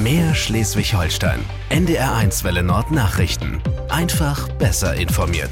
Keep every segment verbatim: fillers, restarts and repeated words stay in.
Mehr Schleswig-Holstein. N D R eins Welle Nord Nachrichten. Einfach besser informiert.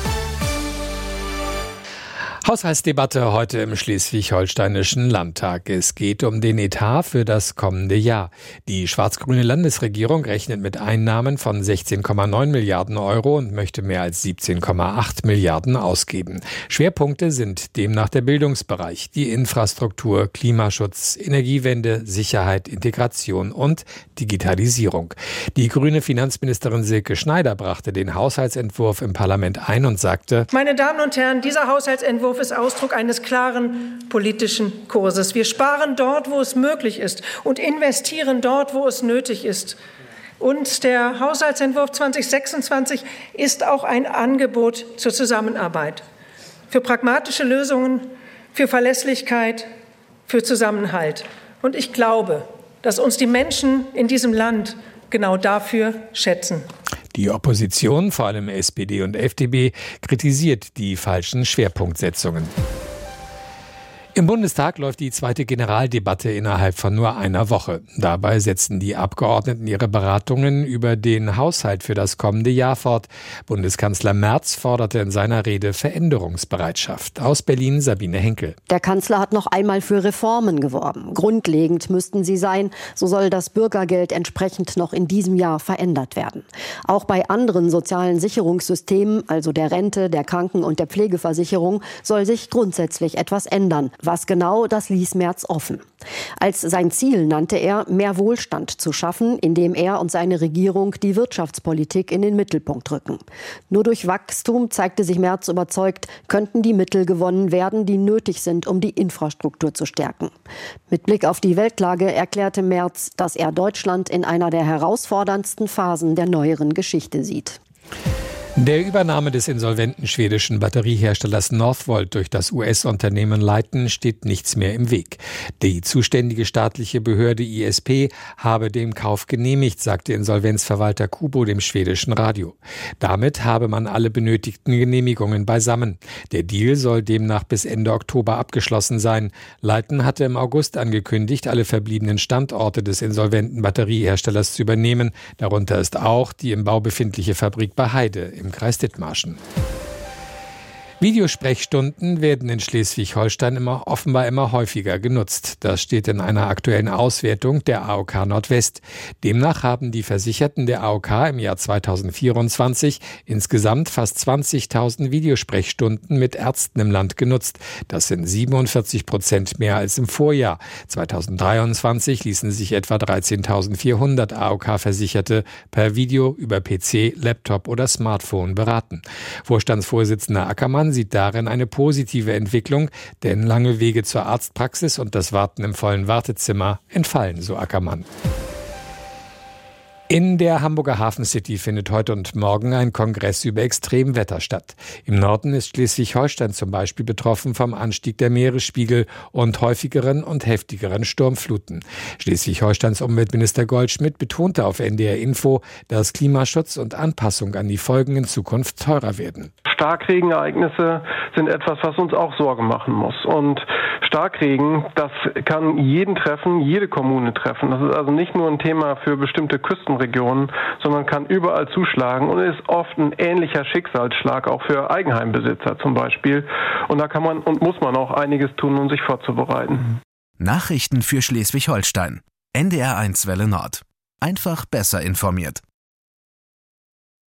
Haushaltsdebatte heute im Schleswig-Holsteinischen Landtag. Es geht um den Etat für das kommende Jahr. Die schwarz-grüne Landesregierung rechnet mit Einnahmen von sechzehn Komma neun Milliarden Euro und möchte mehr als siebzehn Komma acht Milliarden ausgeben. Schwerpunkte sind demnach der Bildungsbereich, die Infrastruktur, Klimaschutz, Energiewende, Sicherheit, Integration und Digitalisierung. Die grüne Finanzministerin Silke Schneider brachte den Haushaltsentwurf im Parlament ein und sagte: Meine Damen und Herren, dieser Haushaltsentwurf ist Ausdruck eines klaren politischen Kurses. Wir sparen dort, wo es möglich ist und investieren dort, wo es nötig ist. Und der Haushaltsentwurf zwanzig sechsundzwanzig ist auch ein Angebot zur Zusammenarbeit, für pragmatische Lösungen, für Verlässlichkeit, für Zusammenhalt. Und ich glaube, dass uns die Menschen in diesem Land genau dafür schätzen. Die Opposition, vor allem S P D und F D P, kritisiert die falschen Schwerpunktsetzungen. Im Bundestag läuft die zweite Generaldebatte innerhalb von nur einer Woche. Dabei setzen die Abgeordneten ihre Beratungen über den Haushalt für das kommende Jahr fort. Bundeskanzler Merz forderte in seiner Rede Veränderungsbereitschaft. Aus Berlin Sabine Henkel. Der Kanzler hat noch einmal für Reformen geworben. Grundlegend müssten sie sein. So soll das Bürgergeld entsprechend noch in diesem Jahr verändert werden. Auch bei anderen sozialen Sicherungssystemen, also der Rente, der Kranken- und der Pflegeversicherung, soll sich grundsätzlich etwas ändern. Was genau, das ließ Merz offen. Als sein Ziel nannte er, mehr Wohlstand zu schaffen, indem er und seine Regierung die Wirtschaftspolitik in den Mittelpunkt rücken. Nur durch Wachstum, zeigte sich Merz überzeugt, könnten die Mittel gewonnen werden, die nötig sind, um die Infrastruktur zu stärken. Mit Blick auf die Weltlage erklärte Merz, dass er Deutschland in einer der herausforderndsten Phasen der neueren Geschichte sieht. Der Übernahme des insolventen schwedischen Batterieherstellers Northvolt durch das U S-Unternehmen Leighton steht nichts mehr im Weg. Die zuständige staatliche Behörde I S P habe den Kauf genehmigt, sagte Insolvenzverwalter Kubo dem schwedischen Radio. Damit habe man alle benötigten Genehmigungen beisammen. Der Deal soll demnach bis Ende Oktober abgeschlossen sein. Leighton hatte im August angekündigt, alle verbliebenen Standorte des insolventen Batterieherstellers zu übernehmen. Darunter ist auch die im Bau befindliche Fabrik bei Heide im Kreis Dithmarschen. Videosprechstunden werden in Schleswig-Holstein immer, offenbar immer häufiger genutzt. Das steht in einer aktuellen Auswertung der A O K Nordwest. Demnach haben die Versicherten der A O K im Jahr zweitausendvierundzwanzig insgesamt fast zwanzigtausend Videosprechstunden mit Ärzten im Land genutzt. Das sind siebenundvierzig Prozent mehr als im Vorjahr. zweitausenddreiundzwanzig ließen sich etwa dreizehntausendvierhundert A O K-Versicherte per Video über P C, Laptop oder Smartphone beraten. Vorstandsvorsitzender Ackermann sieht darin eine positive Entwicklung, denn lange Wege zur Arztpraxis und das Warten im vollen Wartezimmer entfallen, so Ackermann. In der Hamburger Hafen City findet heute und morgen ein Kongress über Extremwetter statt. Im Norden ist Schleswig-Holstein zum Beispiel betroffen vom Anstieg der Meeresspiegel und häufigeren und heftigeren Sturmfluten. Schleswig-Holsteins Umweltminister Goldschmidt betonte auf N D R Info, dass Klimaschutz und Anpassung an die Folgen in Zukunft teurer werden. Starkregenereignisse sind etwas, was uns auch Sorgen machen muss. Und Starkregen, das kann jeden treffen, jede Kommune treffen. Das ist also nicht nur ein Thema für bestimmte Küstenregionen, sondern kann überall zuschlagen und ist oft ein ähnlicher Schicksalsschlag auch für Eigenheimbesitzer zum Beispiel. Und da kann man und muss man auch einiges tun, um sich vorzubereiten. Nachrichten für Schleswig-Holstein. N D R eins Welle Nord. Einfach besser informiert.